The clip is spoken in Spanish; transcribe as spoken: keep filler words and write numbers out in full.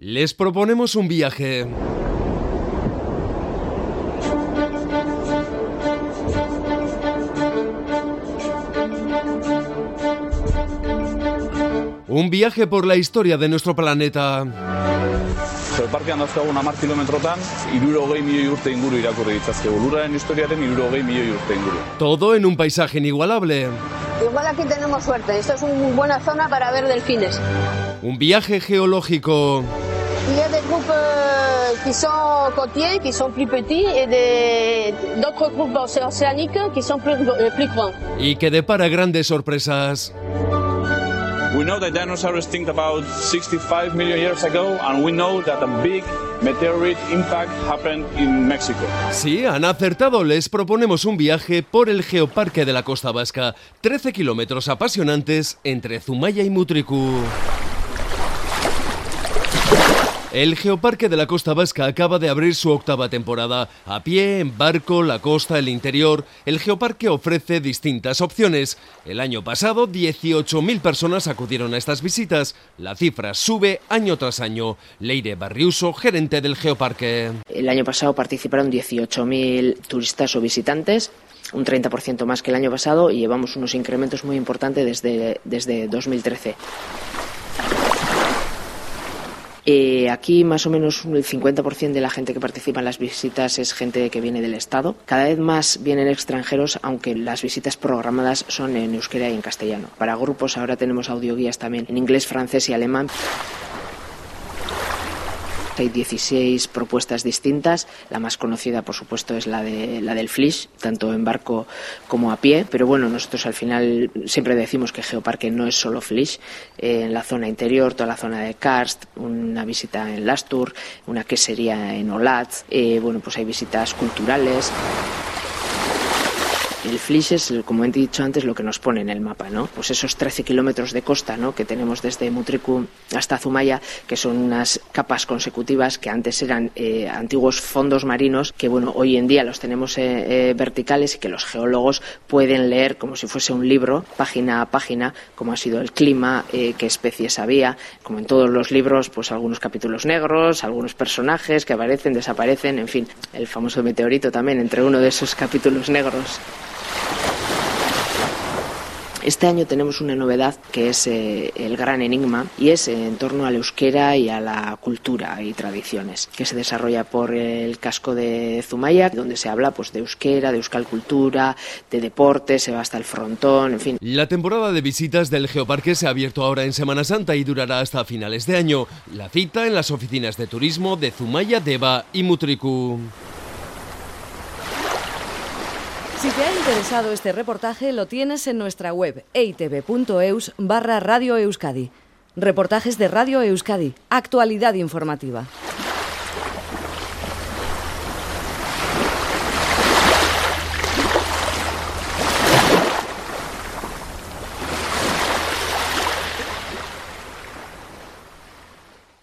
Les proponemos un viaje. Un viaje por la historia de nuestro planeta. Geoparkean dauzkagun hamar kilometrotan, hirurogei milioi urte inguru irakurri ditzazkegu. Lurraren historiaren hirurogei milioi urte inguru. Todo en un paisaje inigualable. Igual aquí tenemos suerte. Esto es una buena zona para ver delfines. Un viaje geológico. Il y a des groupes qui sont côtiers, qui sont plus petits, et des, d'autres groupes océaniques qui sont plus, plus grands. Y que depara grandes sorpresas. We know that dinosaurs extinct about sixty-five million years ago, and we know that a big meteorite impact happened in Mexico. Sí, han acertado. Les proponemos un viaje por el Geoparque de la Costa Vasca. trece kilómetros apasionantes entre Zumaya y Mutriku. El Geoparque de la Costa Vasca acaba de abrir su octava temporada. A pie, en barco, la costa, el interior, el Geoparque ofrece distintas opciones. El año pasado, dieciocho mil personas acudieron a estas visitas. La cifra sube año tras año. Leire Barriuso, gerente del Geoparque. El año pasado participaron dieciocho mil turistas o visitantes, un treinta por ciento más que el año pasado, y llevamos unos incrementos muy importantes desde, desde dos mil trece. Eh, aquí más o menos el cincuenta por ciento de la gente que participa en las visitas es gente que viene del Estado. Cada vez más vienen extranjeros, aunque las visitas programadas son en euskera y en castellano. Para grupos ahora tenemos audioguías también en inglés, francés y alemán. Hay dieciséis propuestas distintas. La más conocida, por supuesto, es la de la del Flix, tanto en barco como a pie. Pero bueno, nosotros al final siempre decimos que Geoparque no es solo Flix. Eh, en la zona interior, toda la zona de Karst, una visita en Lastur, una quesería en Olatz. Eh, bueno, pues hay visitas culturales. El Flix es, como he dicho antes, lo que nos pone en el mapa, ¿no? Pues esos trece kilómetros de costa, ¿no?, que tenemos desde Mutriku hasta Zumaya, que son unas capas consecutivas que antes eran eh, antiguos fondos marinos, que bueno, hoy en día los tenemos eh, eh, verticales y que los geólogos pueden leer como si fuese un libro, página a página, como ha sido el clima, eh, qué especies había, como en todos los libros, pues algunos capítulos negros, algunos personajes que aparecen, desaparecen, en fin, el famoso meteorito también entre uno de esos capítulos negros. Este año tenemos una novedad que es eh, el gran enigma, y es eh, en torno al euskera y a la cultura y tradiciones, que se desarrolla por el casco de Zumaya, donde se habla pues de euskera, de euskal cultura, de deporte, se va hasta el frontón, en fin. La temporada de visitas del Geoparque se ha abierto ahora en Semana Santa y durará hasta finales de año. La cita en las oficinas de turismo de Zumaya, Deba y Mutriku. Si te ha interesado este reportaje, lo tienes en nuestra web eitb.eus barra Radio Euskadi. Reportajes de Radio Euskadi. Actualidad informativa.